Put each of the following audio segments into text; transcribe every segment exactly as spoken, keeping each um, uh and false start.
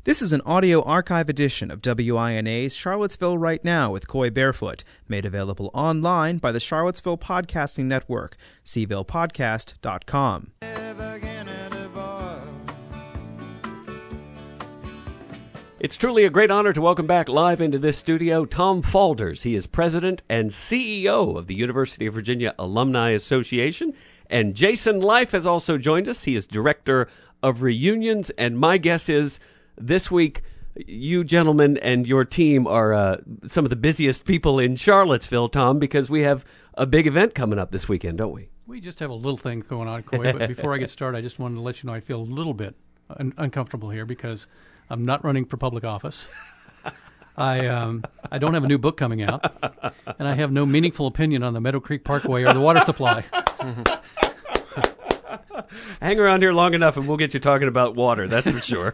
This is an audio archive edition of W I N A's Charlottesville Right Now with Coy Barefoot, made available online by the Charlottesville Podcasting Network, c ville podcast dot com. It's truly a great honor to welcome back live into this studio Tom Faulders. He is president and C E O of the University of Virginia Alumni Association. And Jason Life has also joined us. He is director of reunions. And my guess is this week, you gentlemen and your team are uh, some of the busiest people in Charlottesville, Tom, because we have a big event coming up this weekend, don't we? We just have a little thing going on, Coy. But before I get started, I just wanted to let you know I feel a little bit un- uncomfortable here because I'm not running for public office. I um, I don't have a new book coming out, and I have no meaningful opinion on the Meadow Creek Parkway or the water supply. Hang around here long enough, and we'll get you talking about water. That's for sure.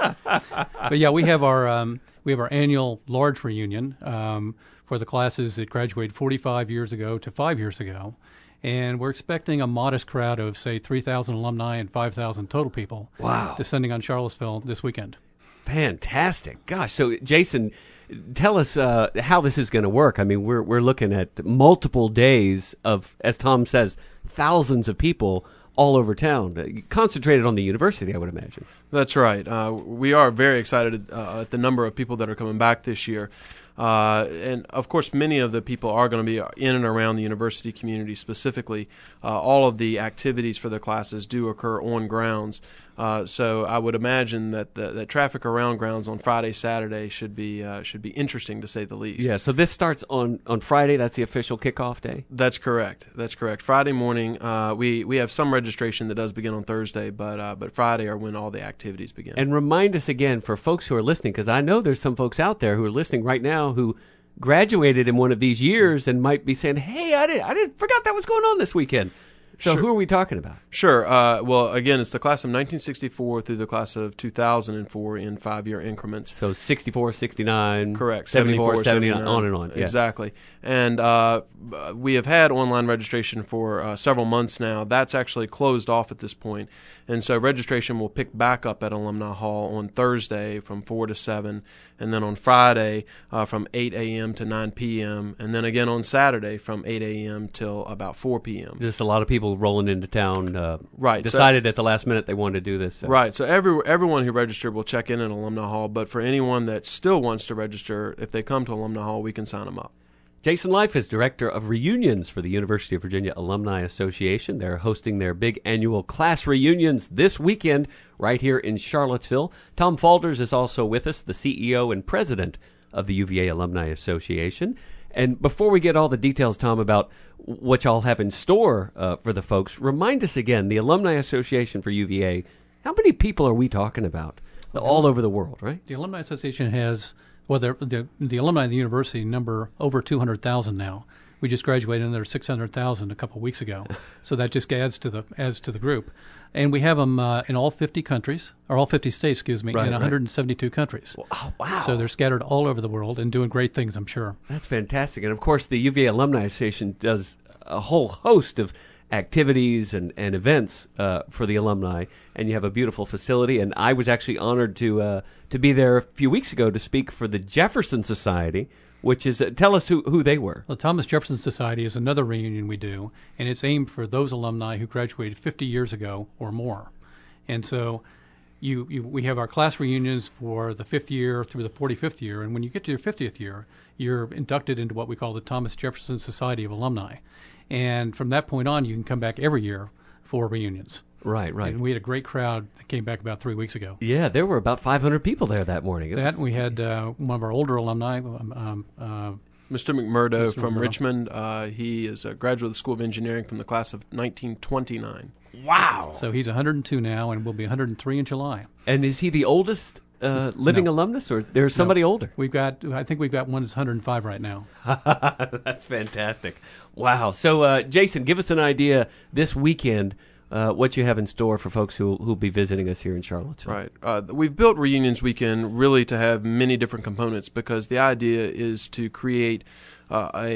But yeah, we have our um, we have our annual large reunion um, for the classes that graduated forty-five years ago to five years ago, and we're expecting a modest crowd of say three thousand alumni and five thousand total people. Wow. Descending on Charlottesville this weekend. Fantastic. Gosh. So, Jason, tell us uh, how this is going to work. I mean, we're we're looking at multiple days of, as Tom says, thousands of people all over town, concentrated on the university, I would imagine. That's right. Uh, we are very excited uh, at the number of people that are coming back this year. Uh, and, of course, many of the people are going to be in and around the university community specifically. Uh, all of the activities for the classes do occur on grounds. Uh, so I would imagine that the, that traffic around grounds on Friday, Saturday should be uh, should be interesting, to say the least. Yeah, so this starts on, on Friday. That's the official kickoff day? That's correct. That's correct. Friday morning, uh, we, we have some registration that does begin on Thursday, but uh, but Friday are when all the activities begin. And remind us again, for folks who are listening, because I know there's some folks out there who are listening right now who graduated in one of these years and might be saying, hey, I didn't, I didn't forgot that was going on this weekend. So sure. Who are we talking about? Sure. Uh, well, again, it's the class of nineteen sixty-four through the class of two thousand four in five-year increments. So sixty-four, sixty-nine, correct, seventy-four, seventy-nine, on and on. Yeah. Exactly. And uh, we have had online registration for uh, several months now. That's actually closed off at this point. And so registration will pick back up at Alumni Hall on Thursday from four to seven, and then on Friday uh, from eight a.m. to nine p.m., and then again on Saturday from eight a.m. till about four p.m. Just a lot of people rolling into town, uh, right? Decided so, at the last minute they wanted to do this. So. Right. So every everyone who registered will check in at Alumni Hall, but for anyone that still wants to register, if they come to Alumni Hall, we can sign them up. Jason Life is director of reunions for the University of Virginia Alumni Association. They're hosting their big annual class reunions this weekend right here in Charlottesville. Tom Faulders is also with us, the C E O and president of the U V A Alumni Association. And before we get all the details, Tom, about what y'all have in store uh, for the folks, remind us again, the Alumni Association for U V A, how many people are we talking about all over the world, right? The Alumni Association has... Well, the, the alumni of the university number over two hundred thousand now. We just graduated, and there's six hundred thousand a couple of weeks ago. So that just adds to the adds to the group. And we have them uh, in all fifty countries, or all fifty states, excuse me, right, in right. one hundred seventy-two countries. Oh, wow. So they're scattered all over the world and doing great things, I'm sure. That's fantastic. And, of course, the U V A Alumni Association does a whole host of activities and, and events uh, for the alumni, and you have a beautiful facility. And I was actually honored to uh, to be there a few weeks ago to speak for the Jefferson Society, which is, uh, tell us who, who they were. The Thomas Jefferson Society is another reunion we do, and it's aimed for those alumni who graduated fifty years ago or more. And so you, you we have our class reunions for the fifth year through the forty-fifth year, and when you get to your fiftieth year, you're inducted into what we call the Thomas Jefferson Society of Alumni. And from that point on, you can come back every year for reunions. Right, right. And we had a great crowd that came back about three weeks ago. Yeah, there were about five hundred people there that morning. It that, was... we had uh, one of our older alumni, um, uh, Mister McMurdo Mister from McMurdo. Richmond. Uh, he is a graduate of the School of Engineering from the class of nineteen twenty-nine. Wow. So he's one hundred two now and will be one hundred three in July. And is he the oldest uh, living no. alumnus, or there's somebody no. older? We've got, I think we've got one that's one hundred five right now. That's fantastic. Wow. So, uh, Jason, give us an idea this weekend uh, what you have in store for folks who who'll be visiting us here in Charlottesville. Right. Uh, we've built Reunions Weekend really to have many different components because the idea is to create uh, a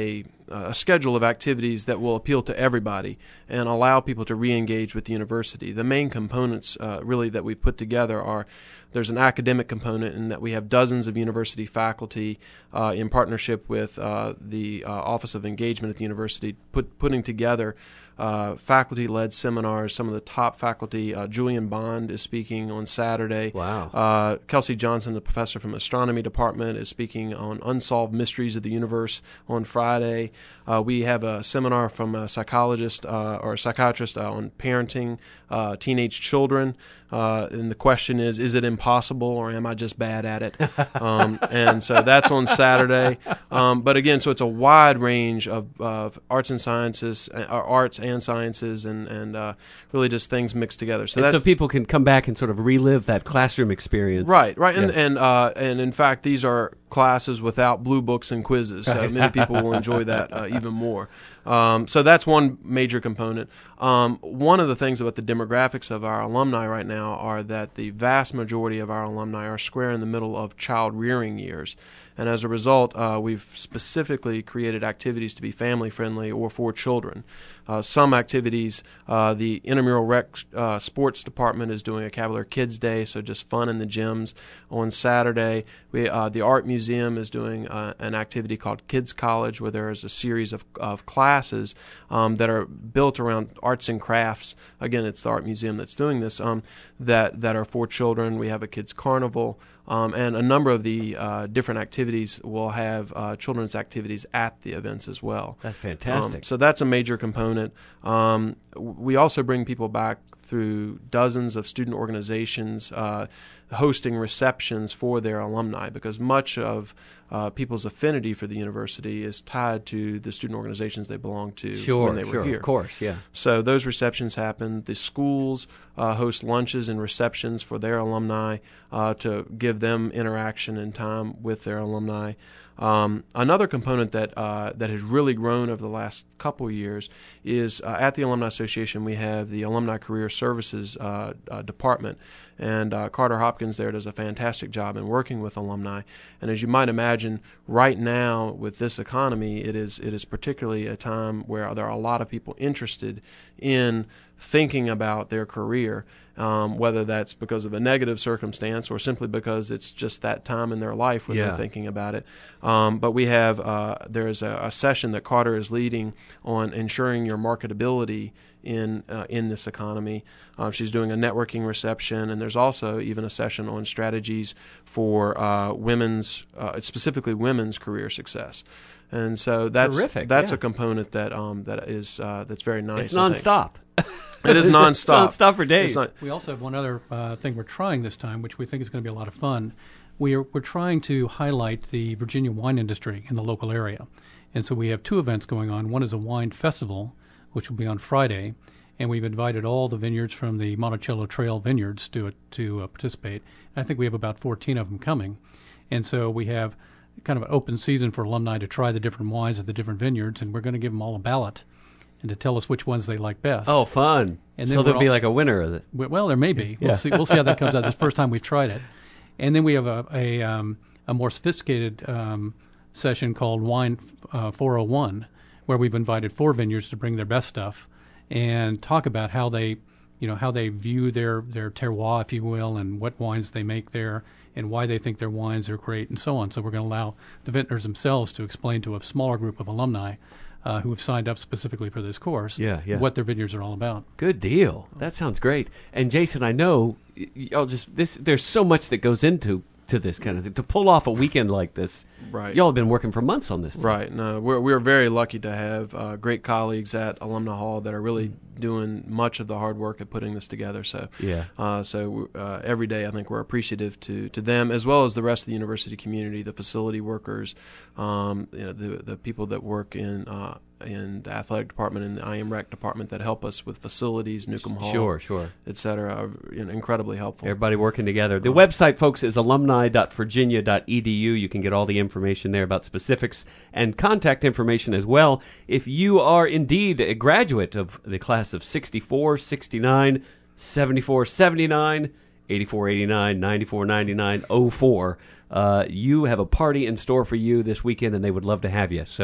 a schedule of activities that will appeal to everybody and allow people to re-engage with the university. The main components uh, really that we've put together are there's an academic component in that we have dozens of university faculty uh, in partnership with uh, the uh, Office of Engagement at the university put, putting together Uh, faculty-led seminars. Some of the top faculty, uh, Julian Bond is speaking on Saturday. Wow. Uh, Kelsey Johnson, the professor from the astronomy department, is speaking on unsolved mysteries of the universe on Friday. Uh, we have a seminar from a psychologist uh, or a psychiatrist uh, on parenting uh, teenage children. Uh, and the question is, is it impossible or am I just bad at it? um, and so that's on Saturday. Um, but again, so it's a wide range of, of arts and sciences, uh, arts and sciences, and, and uh, really just things mixed together. So, and that's, so people can come back and sort of relive that classroom experience. Right, right. And, Yeah. and, uh, and in fact, these are classes without blue books and quizzes. So many people will enjoy that uh, even more. Um, so that's one major component. Um, one of the things about the demographics of our alumni right now are that the vast majority of our alumni are square in the middle of child rearing years. And as a result, uh, we've specifically created activities to be family friendly or for children. Uh, some activities, uh, the intramural rec uh, sports department is doing a Cavalier Kids Day, so just fun in the gyms. On Saturday, we, uh, the art museum is doing uh, an activity called Kids College, where there is a series of, of classes um, that are built around arts and crafts. Again, it's the art museum that's doing this, um, that, that are for children. We have a kids carnival. Um, and a number of the uh, different activities will have uh, children's activities at the events as well. That's fantastic. Um, so that's a major component. Um, we also bring people back through dozens of student organizations uh, hosting receptions for their alumni, because much of uh, people's affinity for the university is tied to the student organizations they belong to Sure, when they sure, were here. of course, yeah. So those receptions happen. The schools uh, host lunches and receptions for their alumni uh, to give them interaction and time with their alumni. Um, another component that uh, that has really grown over the last couple of years is uh, at the Alumni Association we have the Alumni Career Services uh, uh, Department, and uh, Carter Hopkins there does a fantastic job in working with alumni. And as you might imagine, right now with this economy, it is it is particularly a time where there are a lot of people interested in thinking about their career, um, whether that's because of a negative circumstance or simply because it's just that time in their life when Yeah. they're thinking about it. Um, but we have uh, there is a, a session that Carter is leading on ensuring your marketability in uh, in this economy. Uh, she's doing a networking reception, and there's also even a session on strategies for uh, women's, uh, specifically women's career success. And so that's Terrific, that's yeah. a component that um, that is uh, that's very nice. It's I think. nonstop. It is nonstop. It's nonstop for days. It's not- We also have one other uh, thing we're trying this time, which we think is going to be a lot of fun. We are, we're trying to highlight the Virginia wine industry in the local area. And so we have two events going on. One is a wine festival, which will be on Friday, and we've invited all the vineyards from the Monticello Trail vineyards to, to uh, participate. I think we have about fourteen of them coming. And so we have kind of an open season for alumni to try the different wines at the different vineyards, and we're going to give them all a ballot and to tell us which ones they like best. Oh, fun. And then so there'll we're be all- like a winner of it. We- Well, there may be. We'll Yeah. see. We'll see how that comes out. This is the first time we've tried it, and then we have a a, um, a more sophisticated um, session called Wine uh, four oh one, where we've invited four vineyards to bring their best stuff and talk about how they, you know, how they view their their terroir, if you will, and what wines they make there, and why they think their wines are great, and so on. So we're going to allow the vintners themselves to explain to a smaller group of alumni uh, who have signed up specifically for this course Yeah, yeah. what their vineyards are all about. Good deal. That sounds great. And Jason, I know y- y'all just this. There's so much that goes into to this kind of thing. To pull off a weekend like this, Right. Y'all have been working for months on this. thing. Right. No, we're we're very lucky to have uh, great colleagues at Alumni Hall that are really doing much of the hard work of putting this together. So Yeah. Uh, so uh, every day, I think we're appreciative to, to them as well as the rest of the university community, the facility workers, um, you know, the the people that work in uh, in the athletic department and the I M Rec department that help us with facilities, Newcomb Hall, Sure, sure. et cetera, are you know, incredibly helpful. Everybody working together. The website, folks, is alumni dot virginia dot e d u. You can get all the information there about specifics and contact information as well. If you are indeed a graduate of the class of sixty-four, sixty-nine, seventy-four, seventy-nine, eighty-four, eighty-nine, ninety-four, ninety-nine, oh four, uh, you have a party in store for you this weekend, and they would love to have you. So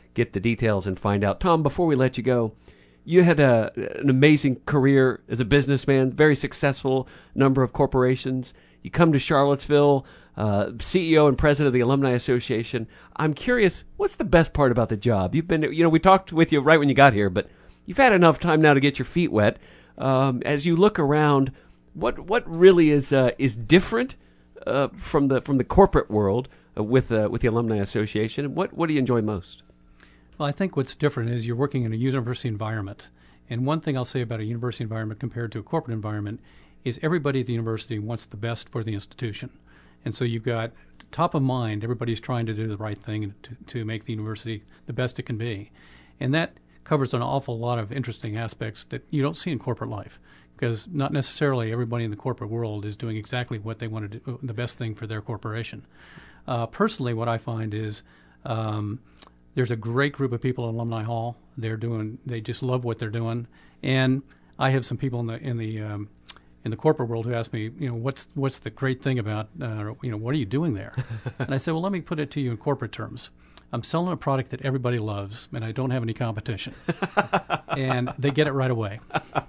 get the details and find out. Tom, before we let you go, you had a, an amazing career as a businessman, very successful number of corporations. You come to Charlottesville, uh, C E O and president of the Alumni Association. I'm curious, what's the best part about the job? You've been, you know, we talked with you right when you got here, but you've had enough time now to get your feet wet. Um, as you look around, what what really is uh, is different uh, from the from the corporate world uh, with uh, with the Alumni Association? What what do you enjoy most? Well, I think what's different is you're working in a university environment. And one thing I'll say about a university environment compared to a corporate environment is everybody at the university wants the best for the institution. And so you've got top of mind, everybody's trying to do the right thing to, to make the university the best it can be. And that covers an awful lot of interesting aspects that you don't see in corporate life, because not necessarily everybody in the corporate world is doing exactly what they want to do, the best thing for their corporation. Uh, personally, what I find is um, there's a great group of people at Alumni Hall. They're doing, they just love what they're doing. And I have some people in the in the um, in the corporate world who ask me, you know, what's what's the great thing about, uh, you know, what are you doing there? And I said, well, let me put it to you in corporate terms. I'm selling a product that everybody loves, and I don't have any competition. And they get it right away.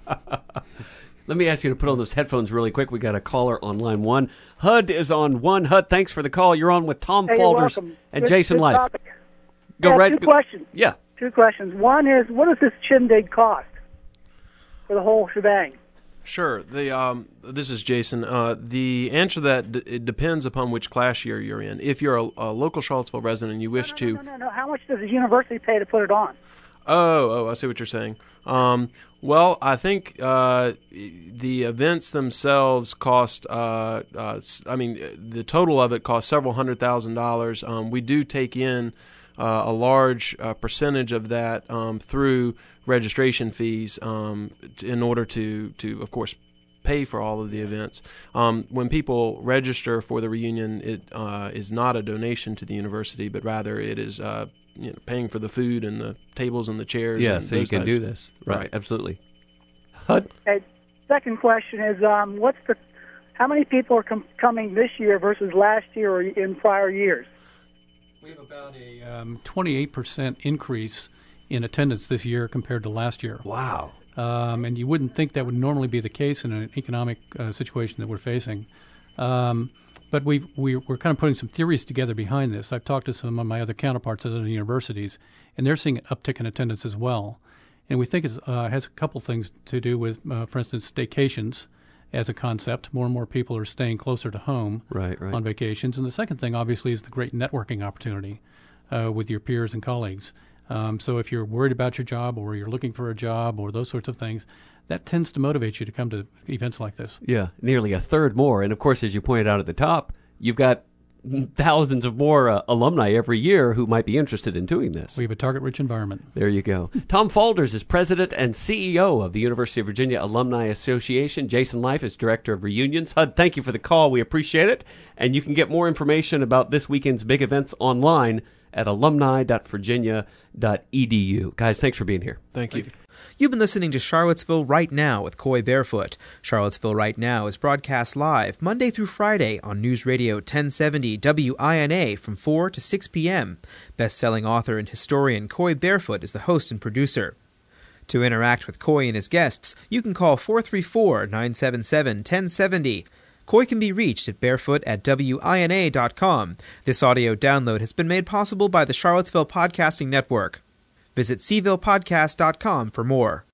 Let me ask you to put on those headphones really quick. We got a caller on line one. H U D is on one. H U D, thanks for the call. You're on with Tom Hey, Falders you're welcome. and Good- Jason good Life. topic. Go Yeah, right. two go- questions. Yeah. Two questions. One is, what does this shindig cost for the whole shebang? Sure. The um, this is Jason. Uh, the answer to that d- it depends upon which class year you're in. If you're a, a local Charlottesville resident and you wish no, no, to, no, no, no. How much does the university pay to put it on? oh, oh, I see what you're saying. Um, well, I think uh, the events themselves cost. Uh, uh, s- I mean, the total of it costs several hundred thousand dollars. Um, we do take in uh, a large uh, percentage of that um, through registration fees um, t- in order to, to, of course, pay for all of the events. Um, when people register for the reunion, it uh, is not a donation to the university, but rather it is uh, you know, paying for the food and the tables and the chairs. Yeah, and so you those can types. do this. Right, Right. absolutely. H U D, Okay. Second question is, um, what's the, how many people are com- coming this year versus last year or in prior years? We have about a um, twenty-eight percent increase in attendance this year compared to last year. wow. Um, and you wouldn't think that would normally be the case in an economic uh, situation that we're facing. Um, but we've, we, we're kind of putting some theories together behind this. I've talked to some of my other counterparts at other universities, and they're seeing an uptick in attendance as well. And we think it uh, has a couple things to do with, uh, for instance, staycations as a concept. More and more people are staying closer to home Right, right. on vacations. And the second thing, obviously, is the great networking opportunity uh, with your peers and colleagues. Um, so if you're worried about your job or you're looking for a job or those sorts of things, that tends to motivate you to come to events like this. Yeah, nearly a third more. And of course, as you pointed out at the top, you've got thousands of more uh, alumni every year who might be interested in doing this. We have a target-rich environment. There you go. Tom Falders is president and C E O of the University of Virginia Alumni Association. Jason Life is director of reunions. H U D, thank you for the call. We appreciate it. And you can get more information about this weekend's big events online at alumni dot virginia dot e d u. Guys, thanks for being here. Thank you. You've been listening to Charlottesville Right Now with Coy Barefoot. Charlottesville Right Now is broadcast live Monday through Friday on News Radio ten seventy W I N A from four to six p.m. Best-selling author and historian Coy Barefoot is the host and producer. To interact with Coy and his guests, you can call four three four, nine seven seven, one zero seven zero. Coy can be reached at barefoot at W I N A dot com. This audio download has been made possible by the Charlottesville Podcasting Network. Visit c ville podcast dot com for more.